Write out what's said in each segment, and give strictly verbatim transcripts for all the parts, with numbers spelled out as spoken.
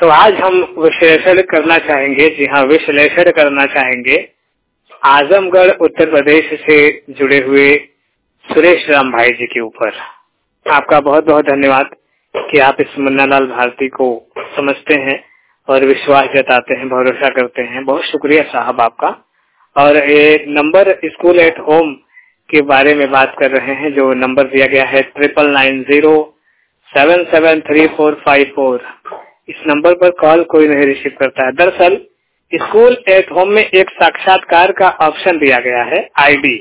तो आज हम विश्लेषण करना चाहेंगे, जी हाँ विश्लेषण करना चाहेंगे आजमगढ़ उत्तर प्रदेश से जुड़े हुए सुरेश राम भाई जी के ऊपर। आपका बहुत बहुत धन्यवाद कि आप इस मुन्नालाल भारती को समझते हैं और विश्वास जताते हैं, भरोसा करते हैं। बहुत शुक्रिया साहब आपका। और ये नंबर स्कूल एट होम के बारे में बात कर रहे हैं, जो नंबर दिया गया है triple nine zero seven seven three four five four. इस नंबर पर कॉल कोई नहीं रिसीव करता है। दरअसल स्कूल एट होम में एक साक्षात्कार का ऑप्शन दिया गया है आईडी,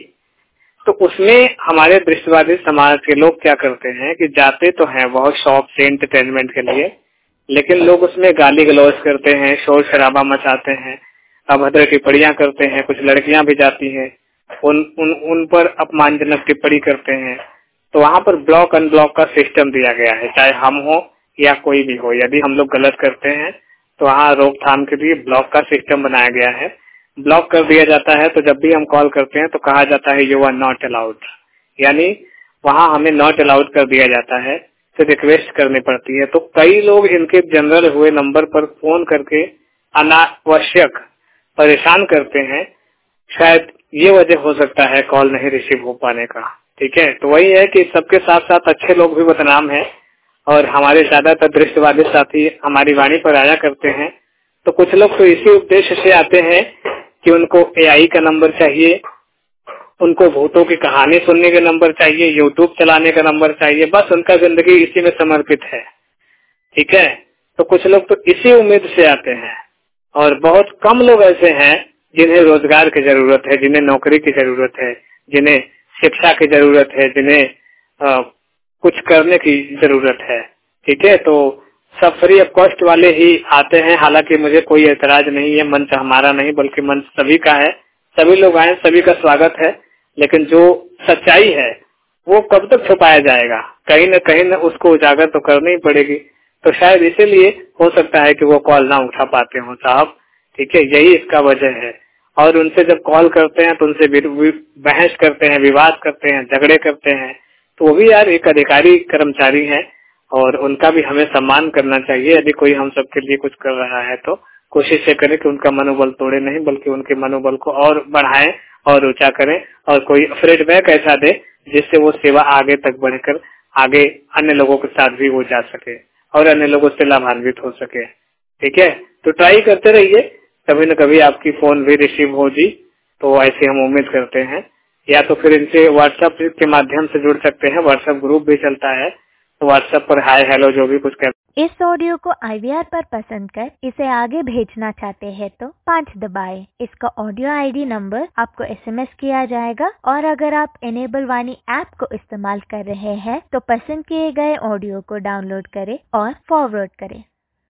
तो उसमें हमारे दृष्टिवादी समाज के लोग क्या करते हैं कि जाते तो हैं बहुत शौक से एंटरटेनमेंट के लिए, लेकिन लोग उसमें गाली गलौज करते हैं, शोर शराबा मचाते हैं, अभद्र टिप्पणियां करते हैं। कुछ लड़कियां भी जाती हैं, उन उन उन पर अपमानजनक टिप्पणी करते हैं। तो वहाँ पर ब्लॉक अनब्लॉक का सिस्टम दिया गया है, चाहे हम हो या कोई भी हो। यदि हम लोग गलत करते हैं तो वहाँ रोकथाम के लिए ब्लॉक का सिस्टम बनाया गया है। ब्लॉक कर दिया जाता है तो जब भी हम कॉल करते हैं तो कहा जाता है यू आर नॉट अलाउड, यानी वहाँ हमें नॉट अलाउड कर दिया जाता है, तो रिक्वेस्ट करनी पड़ती है। तो कई लोग इनके जनरल हुए नंबर पर फोन करके अनावश्यक परेशान करते हैं। शायद ये वजह हो सकता है कॉल नहीं रिसीव हो पाने का। ठीक है, तो वही है कि सबके साथ साथ अच्छे लोग भी बदनाम हैं और हमारे ज्यादातर दृष्टिवादी साथी हमारी वाणी पर आया करते हैं। तो कुछ लोग तो इसी उद्देश्य से आते हैं कि उनको एआई का नंबर चाहिए, उनको भूतों की कहानी सुनने का नंबर चाहिए, यूट्यूब चलाने का नंबर चाहिए, बस उनका जिंदगी इसी में समर्पित है। ठीक है, तो कुछ लोग तो इसी उम्मीद से आते हैं और बहुत कम लोग ऐसे हैं जिन्हें रोजगार की जरूरत है, जिन्हें नौकरी की जरूरत है, जिन्हें शिक्षा की जरूरत है, जिन्हें आ, कुछ करने की जरूरत है। ठीक है, तो सब फ्री ऑफ कॉस्ट वाले ही आते हैं। हालांकि मुझे कोई ऐतराज नहीं है, मंच हमारा नहीं बल्कि मंच सभी का है, सभी लोग आए, सभी का स्वागत है। लेकिन जो सच्चाई है वो कब तक छुपाया जाएगा, कहीं न कहीं न उसको उजागर तो करनी ही पड़ेगी। तो शायद इसीलिए हो सकता है कि वो कॉल ना उठा पाते हो साहब। ठीक है, यही इसका वजह है। और उनसे जब कॉल करते हैं तो उनसे बहस करते हैं, विवाद करते हैं, झगड़े करते हैं। तो वो भी यार एक अधिकारी कर्मचारी है और उनका भी हमें सम्मान करना चाहिए। यदि कोई हम सबके लिए कुछ कर रहा है तो कोशिश ये करें कि उनका मनोबल तोड़े नहीं, बल्कि उनके मनोबल को और बढ़ाएं और ऊंचा करें, और कोई फीडबैक ऐसा दे जिससे वो सेवा आगे तक बढ़कर आगे अन्य लोगों के साथ भी वो जा सके और अन्य लोगों से लाभान्वित हो सके। ठीक है, तो ट्राई करते रहिए, कभी न कभी आपकी फोन भी रिसीव हो जी। तो ऐसे हम उम्मीद करते हैं। या तो फिर इनसे व्हाट्सएप के माध्यम से जुड़ सकते हैं, व्हाट्सएप ग्रुप भी चलता है, तो व्हाट्सएप पर हाय हेलो जो भी कुछ कर। इस ऑडियो को आईवीआर पर पसंद कर इसे आगे भेजना चाहते हैं तो पाँच दबाएं। इसका ऑडियो आईडी नंबर आपको एसएमएस किया जाएगा। और अगर आप इनेबल वाणी ऐप को इस्तेमाल कर रहे हैं तो पसंद किए गए ऑडियो को डाउनलोड करें और फॉरवर्ड करें।